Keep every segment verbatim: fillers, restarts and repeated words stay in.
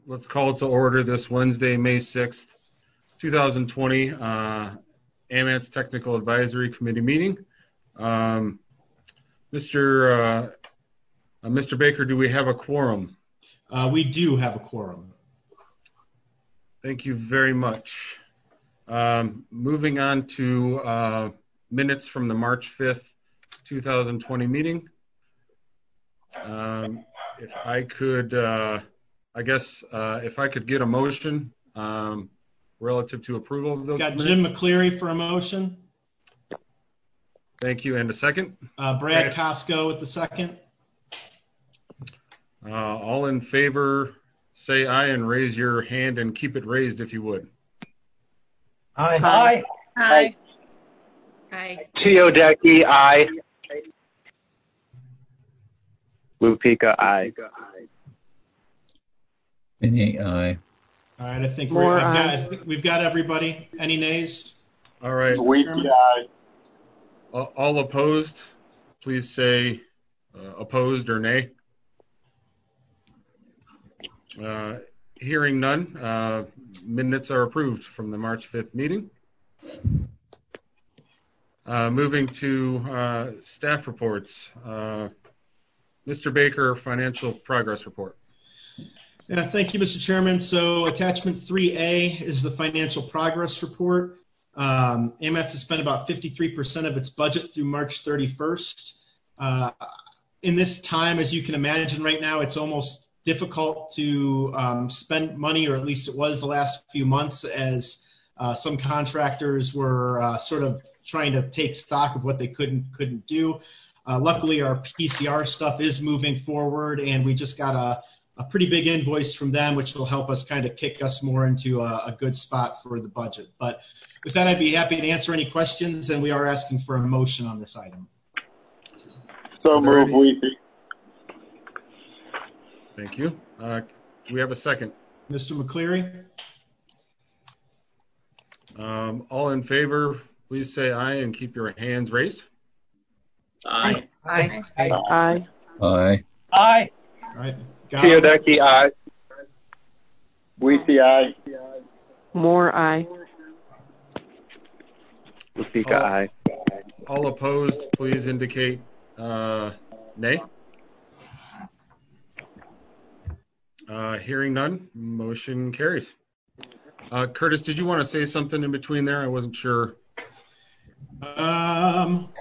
let's call to order this Wednesday, May sixth, two thousand twenty, uh, A M A T's Technical Advisory Committee meeting. Um, Mister Uh, uh, Mister Baker, do we have a quorum? Uh, we do have a quorum. Thank you very much. Um, moving on to uh, minutes from the March fifth, two thousand twenty meeting. Um, if I could, uh, I guess, uh, if I could get a motion um, relative to approval of those Got minutes. Jim McCleary for a motion. Thank you. And a second? Uh, Brad, Brad Costco with the second. Uh, all in favor, say aye and raise your hand and keep it raised if you would. Aye. Aye. Aye. Aye. Teodecki, aye. Lupika, aye. Vinny, aye. All right, I think, More we're, I've got, aye. I think we've got everybody. Any nays? All right. Weezy, aye. All all opposed, please say uh, opposed or nay. Uh, hearing none, uh, minutes are approved from the March fifth meeting. Uh, moving to uh, staff reports. Uh, Mister Baker, financial progress report. Yeah, thank you, Mister Chairman. So attachment three A is the financial progress report. Um, A M A T has spent about fifty-three percent of its budget through March thirty-first. Uh, in this time, as you can imagine right now, it's almost difficult to um, spend money, or at least it was the last few months, as uh, some contractors were uh, sort of trying to take stock of what they could and couldn't do. Uh, luckily, our P C R stuff is moving forward, and we just got a, a pretty big invoice from them, which will help us kind of kick us more into a, a good spot for the budget. But with that, I'd be happy to answer any questions, and we are asking for a motion on this item. So move, Weezy. Thank you. Uh, do we have a second? Mister McCleary? Um, all in favor, please say aye and keep your hands raised. Aye. Aye. Aye. Aye. Aye. All right. Got it. Teodecki, aye. Weezy, aye. More aye. Lupika, All- aye. All opposed, please indicate uh, nay. Uh, hearing none, motion carries. Uh, Curtis, did you want to say something in between there? I wasn't sure. Um,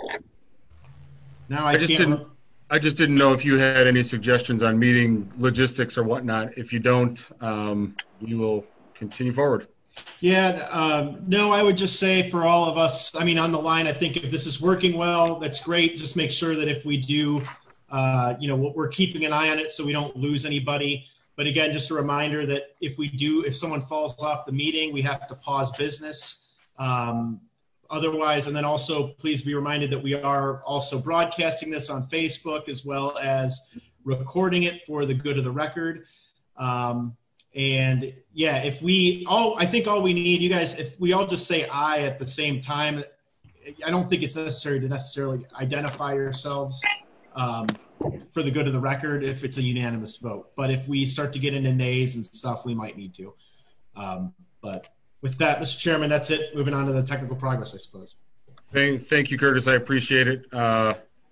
now I, I just can't. didn't. I just didn't know if you had any suggestions on meeting logistics or whatnot. If you don't, um, we will continue forward. Yeah, um, no, I would just say for all of us, I mean, on the line, I think if this is working well, that's great. Just make sure that if we do, uh, you know, we're keeping an eye on it so we don't lose anybody. But again, just a reminder that if we do, if someone falls off the meeting, we have to pause business. Um, otherwise, and then also please be reminded that we are also broadcasting this on Facebook as well as recording it for the good of the record. Um, and yeah, if we all, I think all we need, you guys, if we all just say aye at the same time, I don't think it's necessary to necessarily identify yourselves. Um, for the good of the record if it's a unanimous vote. But if we start to get into nays and stuff, we might need to. Um, but with that, Mister Chairman, that's it. Moving on to the technical progress, I suppose. Thank, thank you, Curtis. I appreciate it. Uh,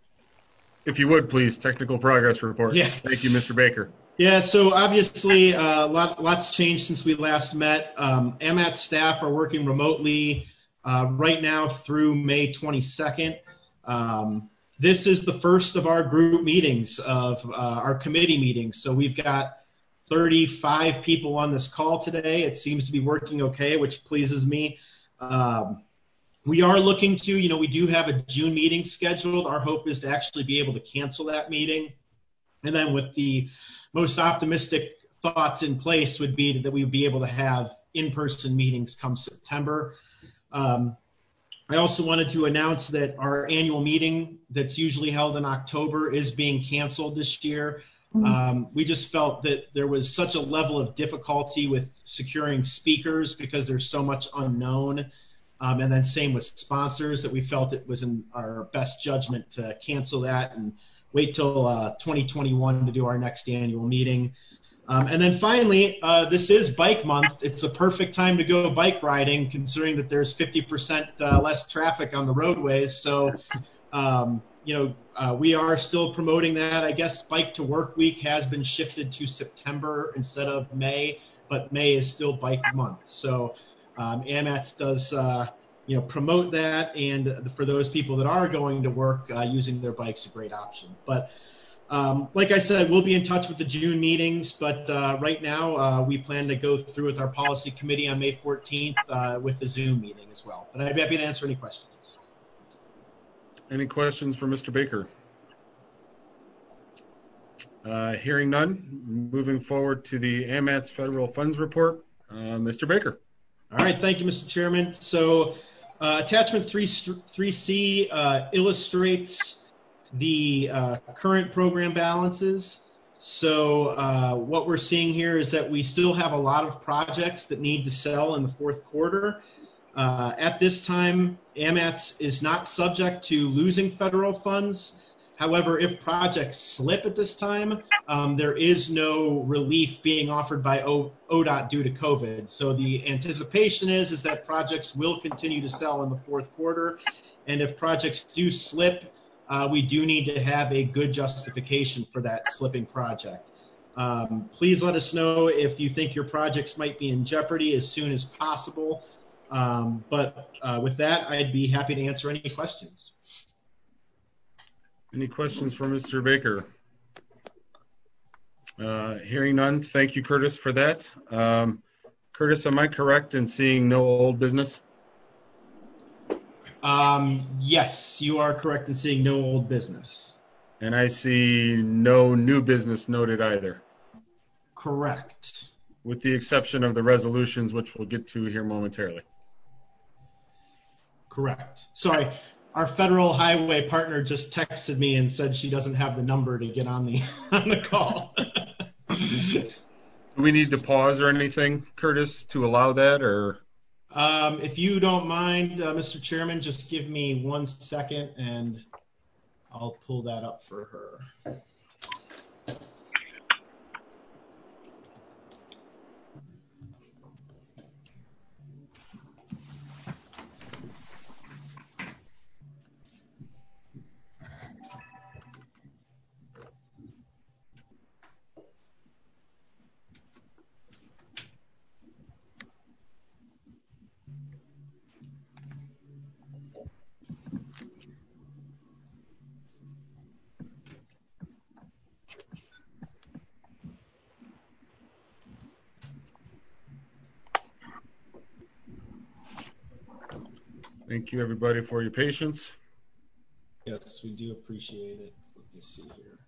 if you would, please, technical progress report. Yeah. Thank you, Mister Baker. Yeah, so obviously uh, lot, lots changed since we last met. Um, A M A T staff are working remotely uh, right now through May twenty-second. Um, This is the first of our group meetings, of uh, our committee meetings. So we've got thirty-five people on this call today. It seems to be working okay, which pleases me. Um, we are looking to, you know, we do have a June meeting scheduled. Our hope is to actually be able to cancel that meeting. And then with the most optimistic thoughts in place would be that we would be able to have in-person meetings come September. Um, I also wanted to announce that our annual meeting that's usually held in October is being canceled this year. Um, we just felt that there was such a level of difficulty with securing speakers because there's so much unknown. Um, and then same with sponsors, that we felt it was in our best judgment to cancel that and wait till uh, twenty twenty-one to do our next annual meeting. Um, and then finally, uh, this is Bike Month. It's a perfect time to go bike riding, considering that there's fifty percent uh, less traffic on the roadways. So, um, you know, uh, we are still promoting that. I guess Bike to Work Week has been shifted to September instead of May, but May is still Bike Month. So um, AMATS does, uh, you know, promote that. And for those people that are going to work, uh, using their bike's a great option. But Um, like I said, we'll be in touch with the June meetings, but uh, right now uh, we plan to go through with our policy committee on May fourteenth uh, with the Zoom meeting as well. But I'd be happy to answer any questions. Any questions for Mister Baker? Uh, hearing none, moving forward to the AMATS Federal Funds Report. Uh, Mister Baker. All right, thank you, Mister Chairman. So uh, attachment three C uh, illustrates the uh, current program balances. So uh, what we're seeing here is that we still have a lot of projects that need to sell in the fourth quarter. Uh, at this time, AMATS is not subject to losing federal funds. However, if projects slip at this time, um, there is no relief being offered by o- ODOT due to COVID. So the anticipation is, is that projects will continue to sell in the fourth quarter. And if projects do slip, Uh, we do need to have a good justification for that slipping project. Um, please let us know if you think your projects might be in jeopardy as soon as possible. Um, but uh, with that, I'd be happy to answer any questions. Any questions for Mister Baker? Uh, hearing none, thank you, Curtis, for that. Um, Curtis, am I correct in seeing no old business? Um, yes, you are correct in seeing no old business. And I see no new business noted either. Correct. With the exception of the resolutions, which we'll get to here momentarily. Correct. Sorry, our federal highway partner just texted me and said she doesn't have the number to get on the on the call. Do we need to pause or anything, Curtis, to allow that, or? Um, if you don't mind, uh, Mister Chairman, just give me one second and I'll pull that up for her. Thank you, everybody, for your patience. Yes, we do appreciate it. Let me see here.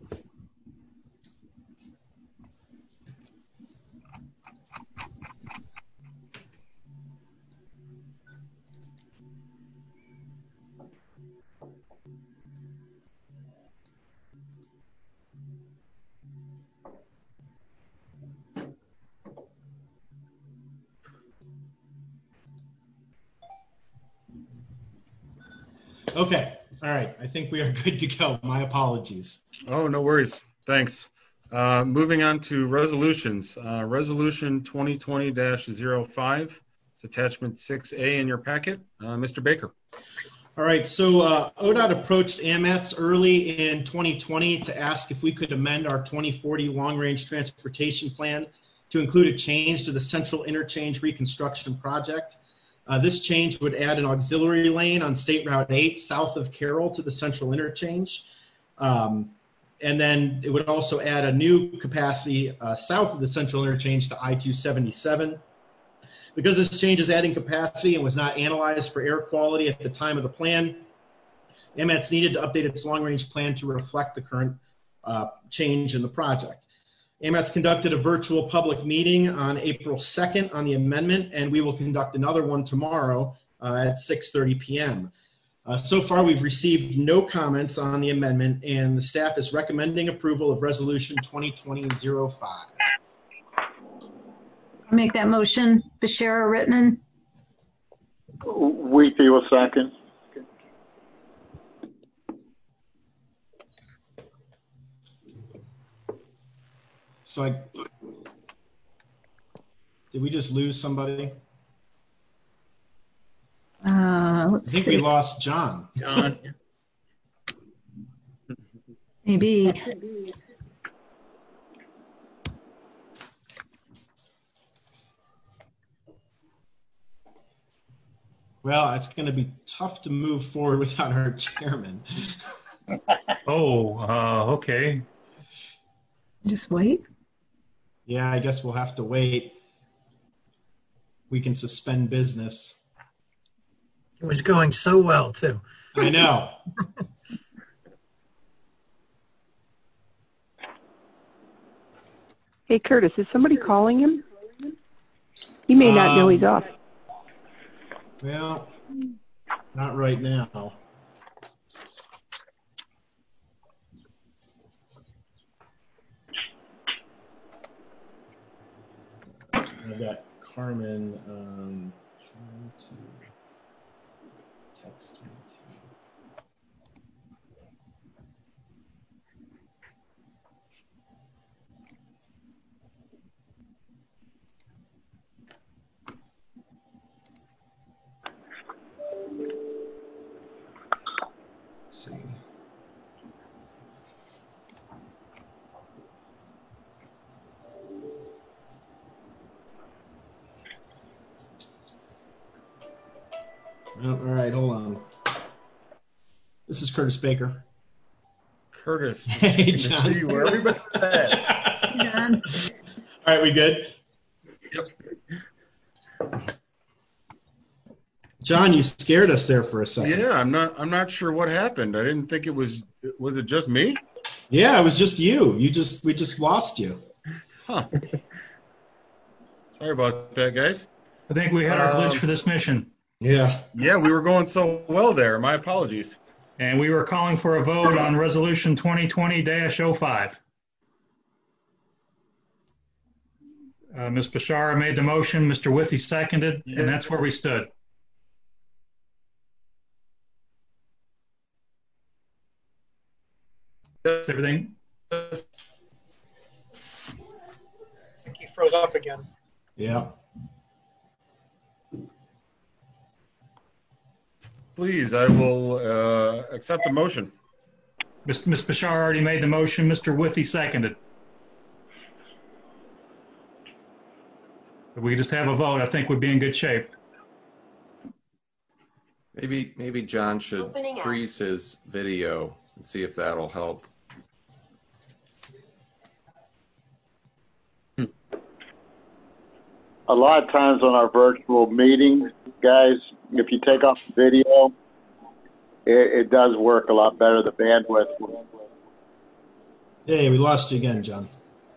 Okay. All right. I think we are good to go. My apologies. Oh, no worries. Thanks. Uh, moving on to resolutions. Uh, Resolution twenty twenty dash zero five. It's attachment six A in your packet. Uh, Mister Baker. All right. So uh, ODOT approached AMATS early in twenty twenty to ask if we could amend our twenty forty long-range transportation plan to include a change to the Central Interchange reconstruction project. Uh, this change would add an auxiliary lane on State Route eight south of Carroll to the Central Interchange. Um, and then it would also add a new capacity uh, south of the Central Interchange to I two seventy-seven. Because this change is adding capacity and was not analyzed for air quality at the time of the plan, AMATS needed to update its long-range plan to reflect the current uh, change in the project. AMATS conducted a virtual public meeting on April second on the amendment, and we will conduct another one tomorrow uh, at six thirty p.m. Uh, so far, we've received no comments on the amendment, and the staff is recommending approval of Resolution twenty twenty dash zero five. I'll make that motion. Bashara Rittman. Wheatley will second. So I, did we just lose somebody? Uh, let's I think see. we lost John. John. Maybe. Well, it's going to be tough to move forward without our chairman. Oh, uh, okay. Just wait. Yeah, I guess we'll have to wait. We can suspend business. It was going so well, too. I know. Hey, Curtis, is somebody calling him? He may not know Um, he's off. Well, not right now. I've got Carmen um, trying to text me. Let's see. Oh, all right, hold on. This is Curtis Baker. Curtis, Hey, good to John. see you where everybody's at. John. All right, we good? Yep. John, you scared us there for a second. Yeah, I'm not. I'm not sure what happened. I didn't think it was. Was it just me? Yeah, it was just you. You just we just lost you. Huh. Sorry about that, guys. I think we had our glitch Um, for this mission, Yeah. Yeah, we were going so well there. My apologies. and we were calling for a vote on Resolution twenty twenty dash oh five. Uh, Miz Bashara made the motion, Mister Withy seconded, Yeah. and that's where we stood. Is everything? I think he froze up again. Yeah. Please, I will uh, accept the motion. Miz Miz Bashara already made the motion, Mister Withy seconded. If we just have a vote, I think we'd be in good shape. Maybe maybe John should Opening up. freeze his video and see if that'll help. A lot of times on our virtual meetings, guys, if you take off the video, it, it does work a lot better, the bandwidth. Hey, we lost you again, John.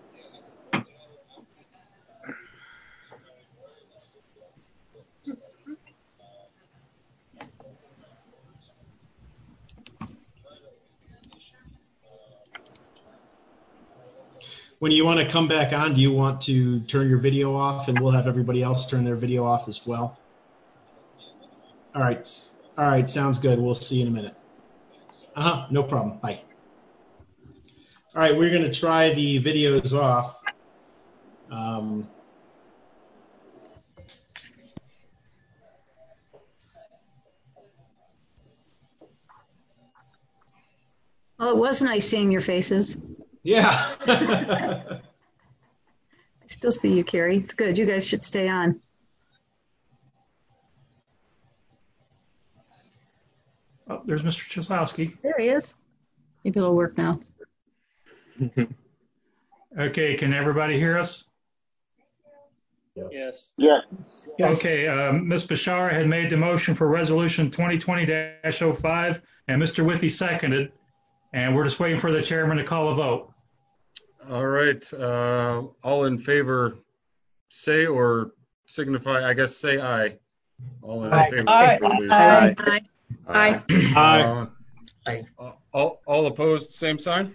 When you want to come back on, do you want to turn your video off and we'll have everybody else turn their video off as well? All right. All right. Sounds good. We'll see you in a minute. Uh-huh. No problem. Bye. All right. We're going to try the videos off. Um, Well, it was nice seeing your faces. yeah. I still see you, Carrie. It's good. You guys should stay on. Oh, there's Mister Chisowski. There he is. Maybe it'll work now. Okay, can everybody hear us? Yes. Yeah. Yes. Okay, uh, Miz Bashara had made the motion for Resolution twenty twenty dash oh five, and Mister Withy seconded, and we're just waiting for the chairman to call a vote. All right. Uh, all in favor, say or signify. I guess say aye. All in Aye. favor. Aye. please. Aye. Aye. Uh, Aye. all, all opposed, same sign.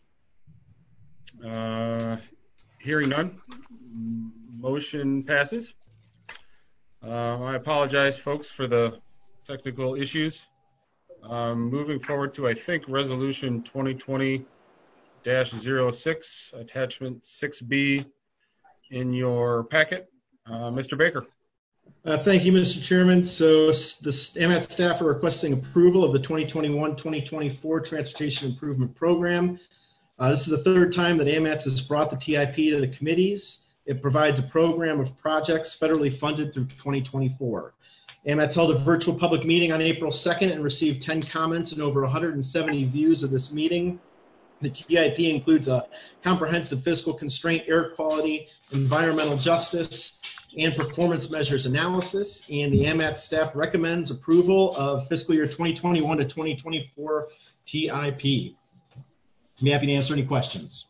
Uh, hearing none, motion passes. Uh, I apologize, folks, for the technical issues. Um, moving forward to, I think, Resolution twenty twenty dash zero six, attachment six B in your packet. Uh, Mister Baker. Uh, thank you, Mister Chairman. So the A M A T staff are requesting approval of the twenty twenty-one twenty twenty-four Transportation Improvement Program. Uh, this is the third time that A M A T has brought the T I P to the committees. It provides a program of projects federally funded through twenty twenty-four. A M A T held a virtual public meeting on April second and received ten comments and over one hundred seventy views of this meeting. The T I P includes a comprehensive fiscal constraint, air quality, environmental justice, and performance measures analysis. And the A M A T staff recommends approval of fiscal year twenty twenty-one to twenty twenty-four T I P. I'm happy to answer any questions.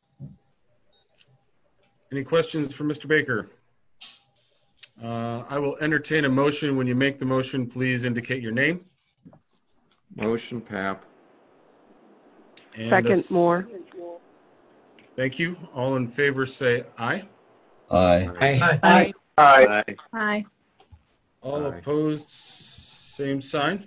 Any questions for Mister Baker? Uh, I will entertain a motion. When you make the motion, please indicate your name. Motion, Pap. And Second, a, Moore. Thank you. All in favor say aye. Aye. Aye. Aye. Aye. Aye. All Aye. opposed, same sign.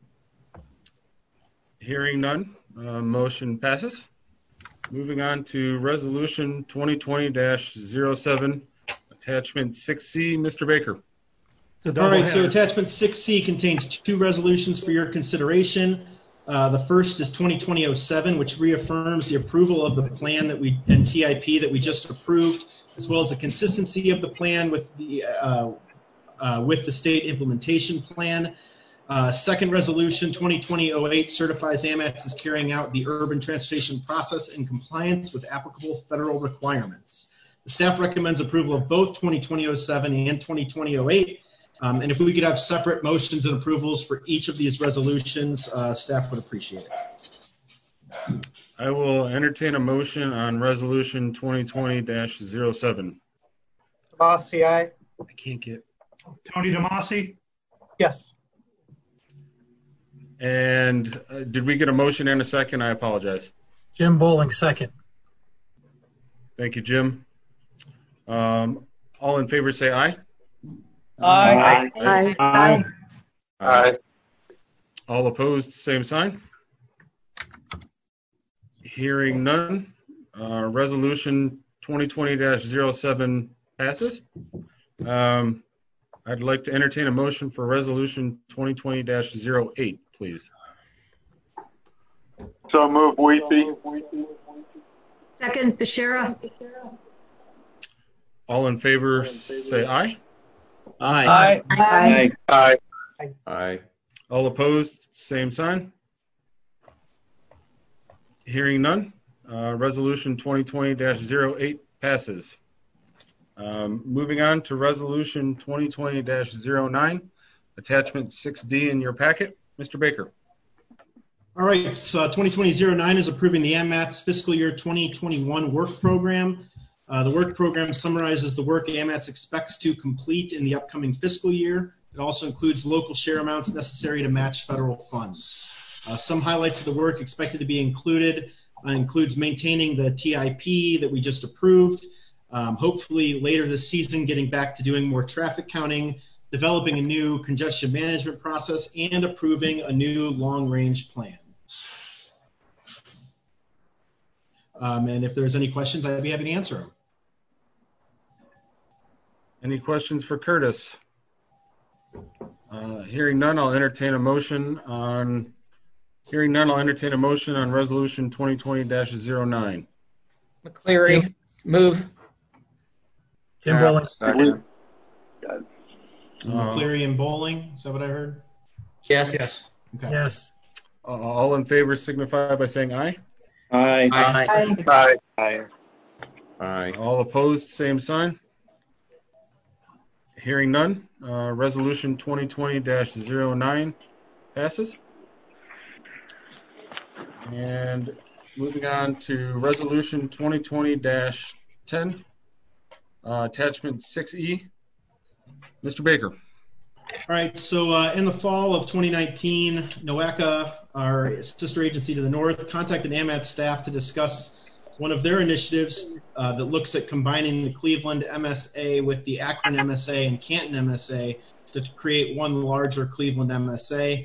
Hearing none, uh, motion passes. Moving on to resolution twenty twenty dash zero seven, attachment six C. Mister Baker. It's a All right, double so header. attachment six C contains two resolutions for your consideration. Uh, the first is twenty twenty oh seven, which reaffirms the approval of the plan that we and T I P that we just approved, as well as the consistency of the plan with the uh, uh, with the state implementation plan. Uh, second resolution, twenty twenty oh eight, certifies A M A T is carrying out the urban transportation process in compliance with applicable federal requirements. The staff recommends approval of both twenty twenty oh seven and twenty twenty oh eight. Um, and if we could have separate motions and approvals for each of these resolutions, uh, staff would appreciate it. I will entertain a motion on resolution twenty twenty dash zero seven. Tomasi, aye. I can't get. Tony DeMasi? Yes. And uh, did we get a motion and a second? I apologize. Jim Bowling, second. Thank you, Jim. Um, all in favor say aye. Aye. Aye. Aye. Aye. All opposed, same sign. Hearing none, uh, resolution twenty twenty dash zero seven passes. Um, I'd like to entertain a motion for resolution twenty twenty dash zero eight, please. So move, Weesey. Second, Bashara. All in favor say aye. Aye. Aye. Aye. Aye. All opposed, same sign. Hearing none, uh, resolution twenty twenty dash zero eight passes. Um, moving on to resolution twenty twenty dash zero nine, attachment six D in your packet. Mister Baker. All right, so twenty twenty dash zero nine is approving the A M A T's fiscal year twenty twenty-one work program. Uh, the work program summarizes the work A M A T expects to complete in the upcoming fiscal year. It also includes local share amounts necessary to match federal funds. Uh, some highlights of the work expected to be included uh, includes maintaining the T I P that we just approved, um, hopefully later this season getting back to doing more traffic counting, developing a new congestion management process, and approving a new long-range plan. Um, and if there's any questions, I'd be happy to answer them. Any questions for Curtis? Uh, hearing none, I'll entertain a motion on. Hearing none, I'll entertain a motion on resolution twenty twenty dash zero nine. McCleary, move. Jim Pap, Bowling. second. McCleary and Bowling, is that what I heard? Yes. Yes. Okay. Yes. Uh, all in favor signify by saying aye. Aye. Aye. Aye. Aye. All opposed, same sign. Hearing none, uh, resolution twenty twenty dash zero nine passes. And moving on to resolution twenty twenty dash ten, uh, attachment six E. Mister Baker. All right, so uh, in the fall of twenty nineteen, NOACA, our sister agency to the north, contacted A M A T staff to discuss one of their initiatives uh, that looks at combining the Cleveland M S A with the Akron M S A and Canton M S A to create one larger Cleveland M S A.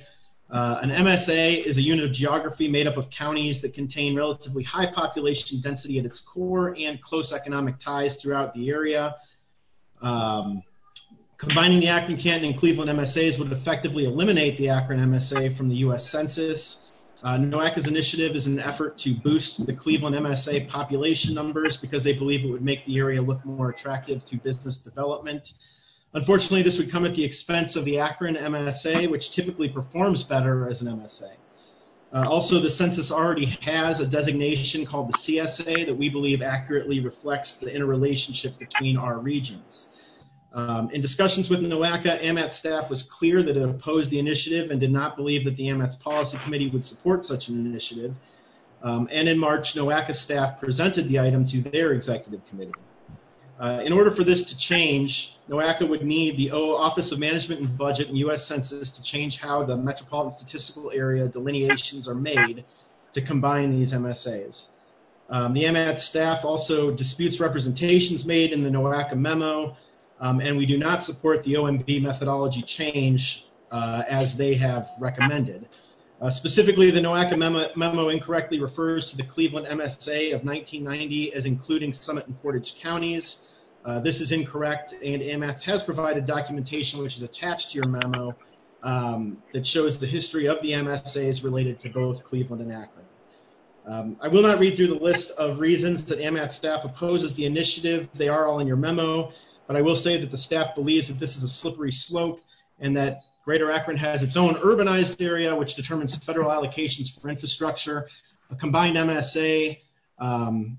Uh, an M S A is a unit of geography made up of counties that contain relatively high population density at its core and close economic ties throughout the area. Um, combining the Akron, Canton, and Cleveland M S As would effectively eliminate the Akron M S A from the U S Census. Uh, NOACA's initiative is an effort to boost the Cleveland M S A population numbers because they believe it would make the area look more attractive to business development. Unfortunately, this would come at the expense of the Akron M S A, which typically performs better as an M S A. Uh, also, the census already has a designation called the C S A that we believe accurately reflects the interrelationship between our regions. Um, in discussions with NOACA, AMAT staff was clear that it opposed the initiative and did not believe that the AMAT's policy committee would support such an initiative. Um, and in March, NOACA staff presented the item to their executive committee. Uh, in order for this to change, NOACA would need the Office of Management and Budget and U S Census to change how the metropolitan statistical area delineations are made to combine these M S As. Um, the AMAT staff also disputes representations made in the NOACA memo, um, and we do not support the O M B methodology change uh, as they have recommended. Uh, specifically, the NOACA memo, memo incorrectly refers to the Cleveland M S A of nineteen ninety as including Summit and Portage counties. Uh, this is incorrect, and AMATS has provided documentation which is attached to your memo um, that shows the history of the M S As related to both Cleveland and Akron. Um, I will not read through the list of reasons that AMAT staff opposes the initiative. They are all in your memo, but I will say that the staff believes that this is a slippery slope and that Greater Akron has its own urbanized area, which determines federal allocations for infrastructure. A combined M S A um,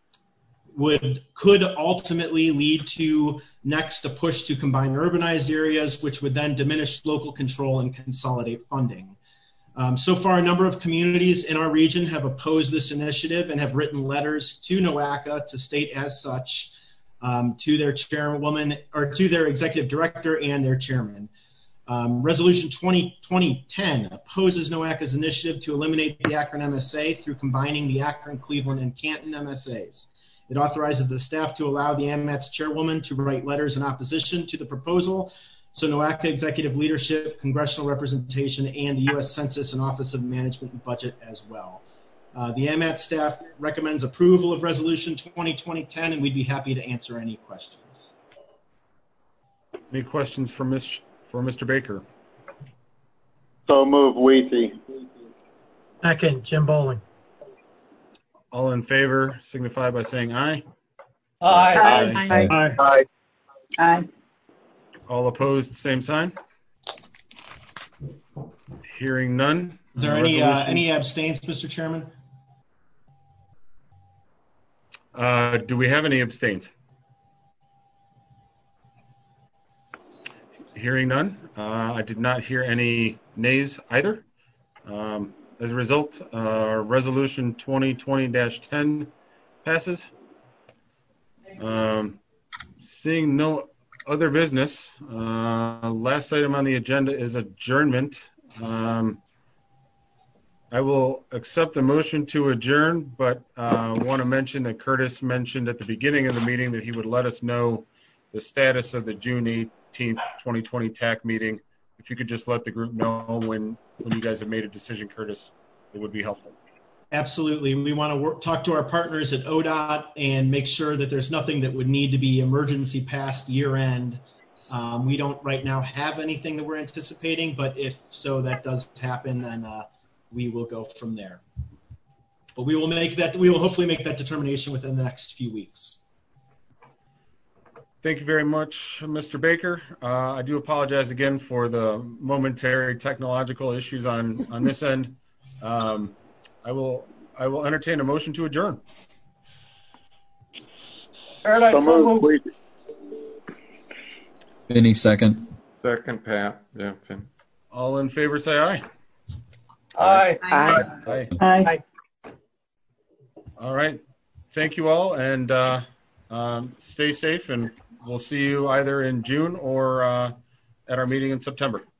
would could ultimately lead to next a push to combine urbanized areas, which would then diminish local control and consolidate funding. Um, so far, a number of communities in our region have opposed this initiative and have written letters to NOACA to state as such um, to their chairwoman or to their executive director and their chairman. Um, Resolution twenty twenty ten opposes NOACA's initiative to eliminate the Akron M S A through combining the Akron, Cleveland, and Canton M S As. It authorizes the staff to allow the AMATS chairwoman to write letters in opposition to the proposal, so NOACA executive leadership, congressional representation, and the U S Census and Office of Management and Budget as well. Uh, the AMATS staff recommends approval of Resolution twenty twenty ten, and we'd be happy to answer any questions. Any questions for Miz for Mister Baker? So move, Weethy. Second, Jim Bowling. All in favor signify by saying aye. Aye. Aye. Aye. Aye. Aye. Aye. All opposed, same sign. Hearing none. Is there any uh, any abstains, Mister Chairman? Uh, do we have any abstains? Hearing none. Uh, I did not hear any nays either. Um, as a result, uh, Resolution twenty twenty dash ten passes. Um, seeing no other business, uh, last item on the agenda is adjournment. Um, I will accept the motion to adjourn, but uh, want to mention that Curtis mentioned at the beginning of the meeting that he would let us know the status of the June eighteenth, twenty twenty T A C meeting. If you could just let the group know when, when you guys have made a decision, Curtis, it would be helpful. Absolutely. We want to work, talk to our partners at O D O T and make sure that there's nothing that would need to be emergency past year end. Um, we don't right now have anything that we're anticipating, but if so that does happen, then uh, we will go from there. But we will make that, we will hopefully make that determination within the next few weeks. Thank you very much, Mister Baker. Uh, I do apologize again for the momentary technological issues on, on this end. Um, I will I will entertain a motion to adjourn. So move, Weethy. Finney, second. Second, Pat. Yeah, Finn. All in favor, say aye. Aye. Aye. Aye. Aye. All right. Thank you all, and uh, um, stay safe, and we'll see you either in June or uh, at our meeting in September.